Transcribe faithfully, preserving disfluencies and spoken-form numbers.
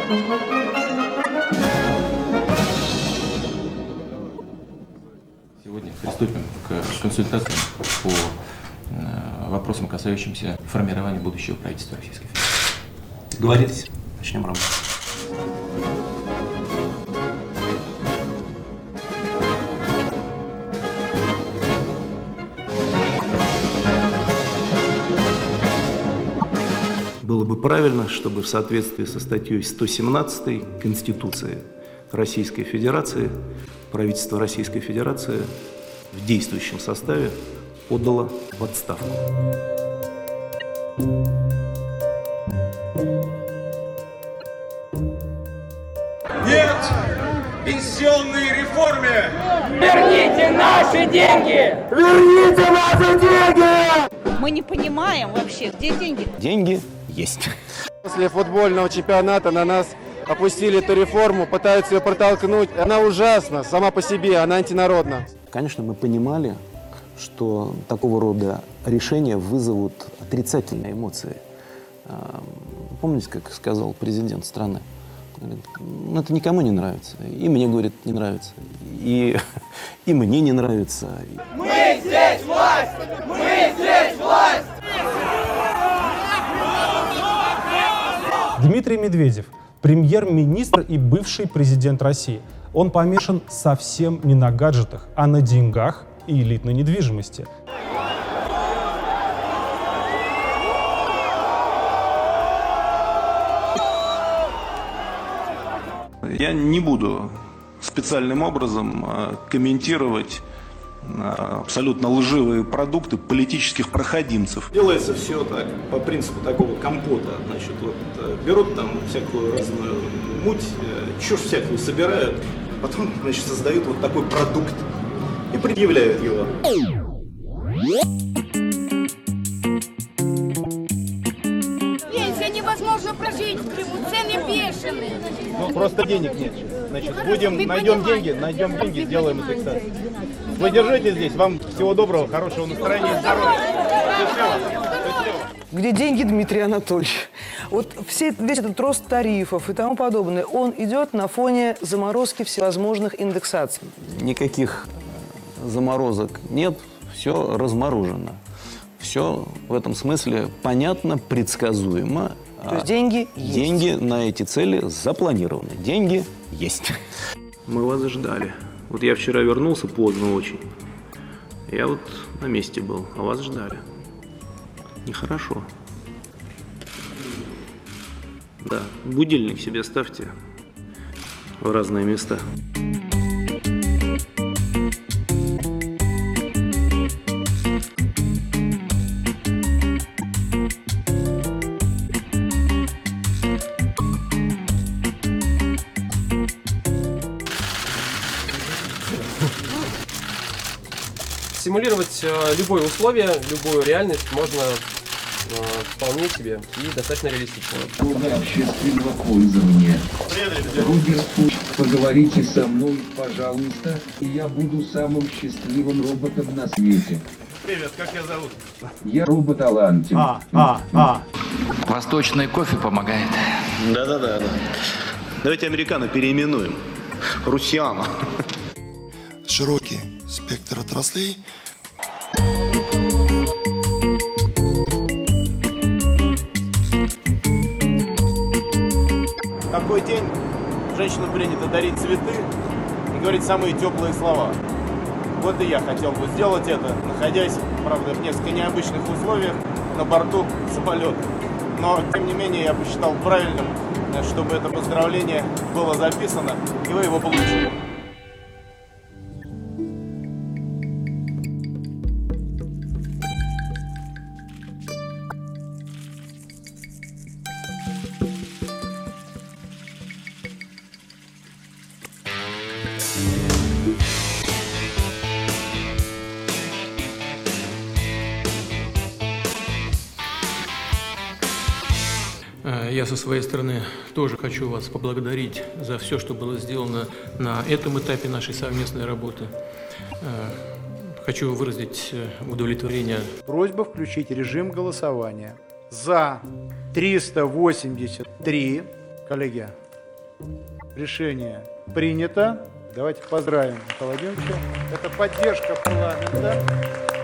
Сегодня приступим к консультациям по вопросам, касающимся формирования будущего правительства Российской Федерации. Договорились? Начнем работу. Было бы правильно, чтобы в соответствии со статьей сто семнадцатой Конституции Российской Федерации правительство Российской Федерации в действующем составе подало в отставку. Нет пенсионной реформе! Верните наши деньги! Верните наши деньги! Мы не понимаем вообще, где деньги. Деньги есть. После футбольного чемпионата на нас опустили эту реформу, пытаются ее протолкнуть. Она ужасна сама по себе, она антинародна. Конечно, мы понимали, что такого рода решения вызовут отрицательные эмоции. Помните, как сказал президент страны? Говорит, ну, это никому не нравится. И мне, говорит, не нравится. И, и мне не нравится. Мы здесь власть! Мы здесь власть! Дмитрий Медведев, премьер-министр и бывший президент России. Он помешан совсем не на гаджетах, а на деньгах и элитной недвижимости. Я не буду специальным образом комментировать абсолютно лживые продукты политических проходимцев. Делается все так, по принципу такого компота. Значит, вот берут там всякую разную муть, чушь всякую собирают, потом, значит, создают вот такой продукт и предъявляют его. Пенсия невозможно прожить в Крыму, цены бешеные. Ну, просто денег нет. Значит, будем, найдем деньги, найдем деньги, сделаем индексацию. Вы держите здесь, вам всего доброго, хорошего настроения, здоровья. Где деньги, Дмитрий Анатольевич? Вот все, весь этот рост тарифов и тому подобное, он идет на фоне заморозки всевозможных индексаций. Никаких заморозок нет, все разморожено. Все в этом смысле понятно, предсказуемо. То есть деньги есть? Деньги на эти цели запланированы. Деньги есть. Мы вас ждали. Вот я вчера вернулся поздно очень. Я вот на месте был, а вас ждали. Нехорошо. Да, будильник себе ставьте в разные места. Симулировать э, любое условие, любую реальность можно э, вполне себе и достаточно реалистично. Общественного пользования. Рубин, поговорите со мной, пожалуйста, и я буду самым счастливым роботом на свете. Привет, как тебя зовут? Я робот Алантин. А, а, а. Восточный кофе помогает. Да-да-да. Давайте американо переименуем. Русиано. Широкий спектр отраслей. Такой день женщинам принято дарить цветы и говорить самые теплые слова. Вот и я хотел бы сделать это, находясь, правда, в несколько необычных условиях на борту самолета. Но, тем не менее, я посчитал правильным, чтобы это поздравление было записано, и вы его получили. Я со своей стороны тоже хочу вас поблагодарить за все, что было сделано на этом этапе нашей совместной работы. Хочу выразить удовлетворение. Просьба включить режим голосования. За триста восемьдесят три, коллеги, Решение принято. Давайте поздравим Михаила Владимировича. Это поддержка парламента.